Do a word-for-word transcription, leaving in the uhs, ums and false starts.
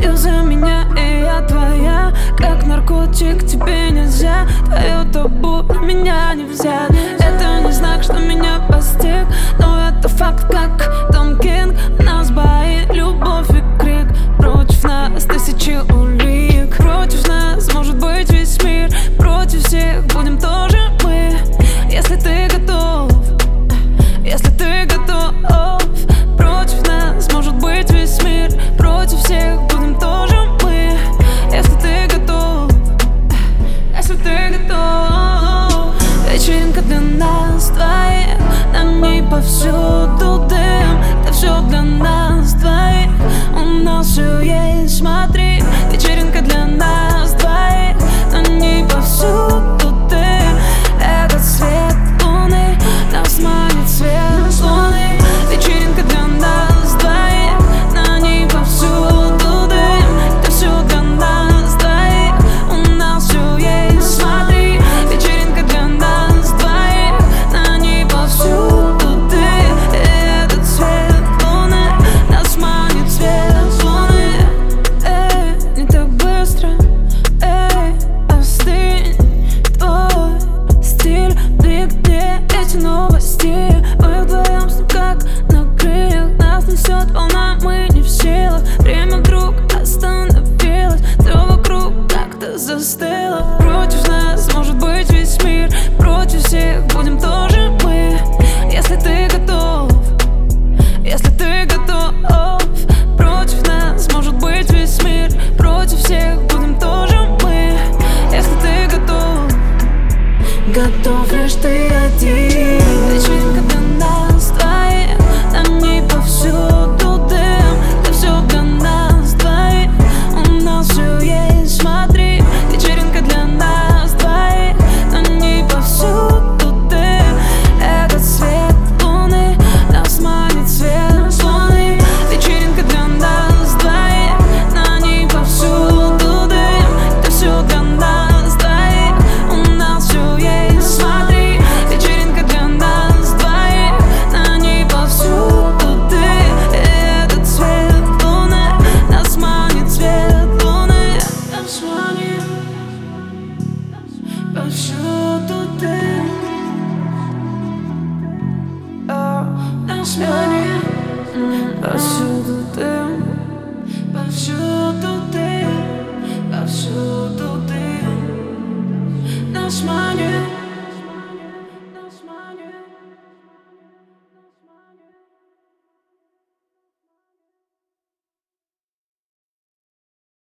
Юзай меня, и я твоя, как наркотик, тебе нельзя. Твое табу на меня не взять. Это не знак, что меня постиг, но это факт, как Том Кинг. Нас бои, любовь и крик. Против нас тысячи улик. Против нас может быть весь мир. Против всех будем тоже мы. Если ты готов, если ты готов. Против нас может быть весь мир. Против всех будем тоже мы. Если ты готов, если ты готов. Вечеринка для нас двоих, на ней повсюду дым. Это все для нас двоих, у нас все есть, смотри. Вечеринка для нас двоих, на ней повсюду дым. Этот свет луны нас манит, свет луны. Вечеринка для нас двоих, на ней повсюду дым. Это все для нас двоих, у нас все есть, смотри. Вечеринка для нас двоих, на ней повсюду дым. Этот свет луны нас манит, свет луны. Эй, не так быстро, эй, остынь. Твой стиль, ты где эти новости? Мы вдвоем с ним как на крыльях. Нас несет волна, мы не в силах. Время вдруг остановилось, все вокруг как-то застыло. Против нас может быть весь мир. Против всех будем тоже мы. Если ты готов, если ты готов. Против нас может быть весь мир. Против всех будем тоже мы. Если ты готов, готов лишь ты один. Вечеринка для нас двоих, на ней повсюду дым. Это все для нас двоих, у нас все есть, смотри. Вечеринка для нас двоих, на ней повсюду дым. Этот свет луны нас манит, свет луны. Вечеринка для нас двоих, на ней повсюду дым. Это все для нас двоих, у нас все есть, смотри. Вечеринка для нас двоих, на ней повсюду дым. Этот свет луны нас манит, свет луны нас манит. Повсюду дым, о, нас манит. Повсюду дым, повсюду дым, повсюду.